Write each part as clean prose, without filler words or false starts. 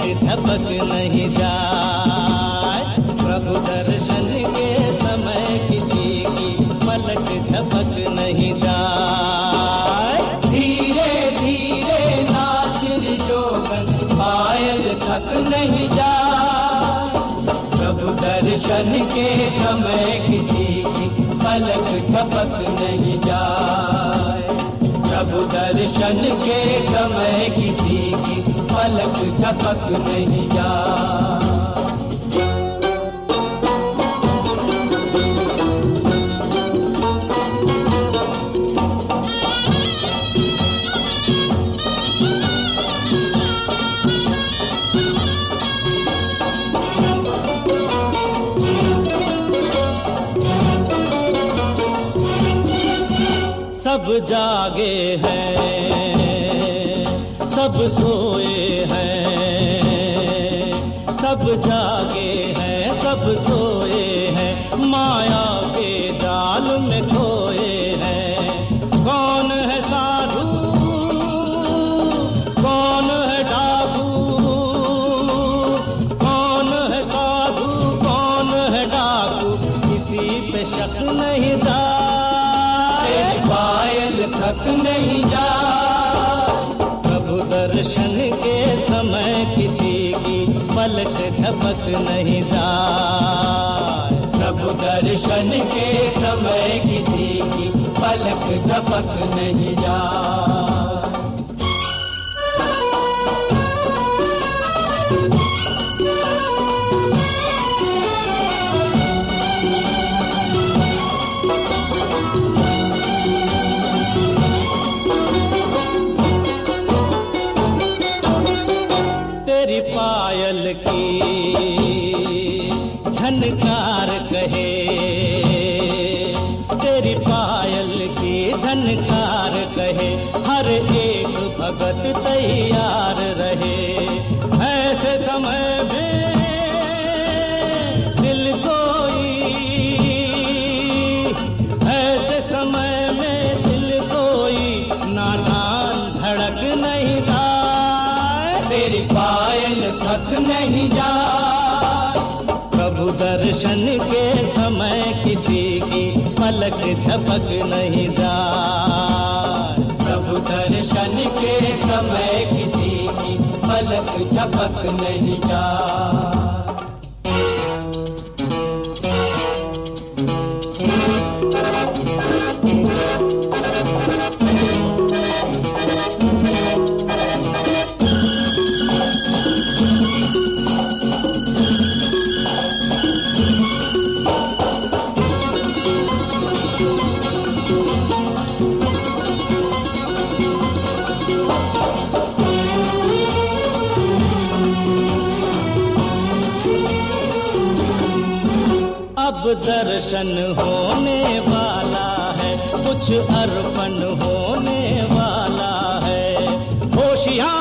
झपक नहीं जाए। प्रभु दर्शन के समय किसी की पलक झपक नहीं जाए। धीरे धीरे नाच जोगन पायल थक नहीं जाए। प्रभु दर्शन के समय किसी की पलक झपक नहीं जाए। प्रभु दर्शन के समय किसी की पलक झपक नहीं जाए। सब जागे हैं, सब सोए हैं, सब जागे हैं, सब सोए हैं, माया के जाल में खोए हैं। कौन है साधु, कौन है डाकू, कौन है साधु, कौन है डाकू, किसी पे शक नहीं जा। पायल थक नहीं जा। प्रभु दर्शन के समय किसी की पलक झपक नहीं जाए। प्रभु दर्शन के समय किसी की पलक झपक नहीं जाए। तेरी पायल की झनकार कहे, तेरी पायल की झनकार कहे, हर एक भगत तैयार रहे। ऐसे समय में दिल कोई, ऐसे समय में दिल कोई नादान धड़क नहीं जाए। तेरी पायल थक नहीं जाए। प्रभु दर्शन के समय किसी की पलक झपक नहीं जाए। प्रभु दर्शन के समय किसी की पलक झपक नहीं जाए। अब दर्शन होने वाला है, कुछ अर्पण होने वाला है। होशियार,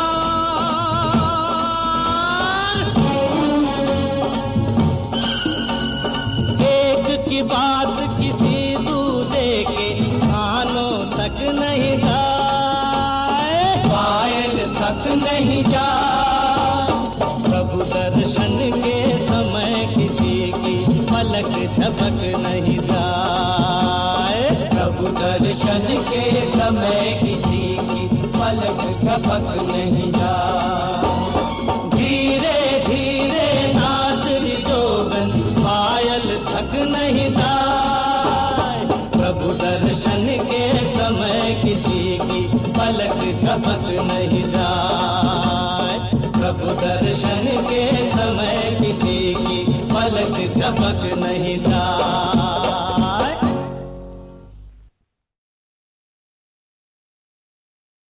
एक की बात किसी दूजे के कानों तक नहीं जाए। पायल तक नहीं जाए। प्रभु दर्शन के समय किसी की पलक झपक नहीं जाए। प्रभु दर्शन के समय किसी की पलक झपक नहीं जाए। धीरे धीरे नाच जोगन पायल थक नहीं जाए। प्रभु दर्शन के समय किसी की पलक झपक नहीं जाए। प्रभु दर्शन के समय किसी की पलक झपक नहीं जाए।